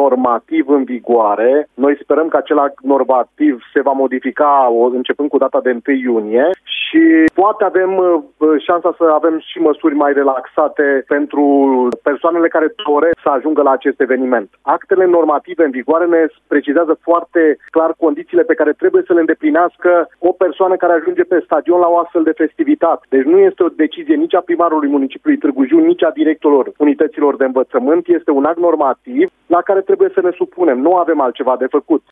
normativ în vigoare. Noi sperăm că acel act normativ se va modifica începând cu data de 1 iunie și poate avem șansa să avem și măsuri mai relaxate pentru persoanele care doresc să ajungă la acest eveniment. Actele normative în vigoare ne precizează foarte clar condițiile pe care trebuie să le îndeplinească o persoană care ajunge pe stadion la o astfel de festivitate. Deci nu este o decizie nici a primarului municipiului Târgu Jiu, nici a directorilor unităților de învățământ. Este un act normativ la care trebuie să ne supunem. Nu avem altceva de făcut.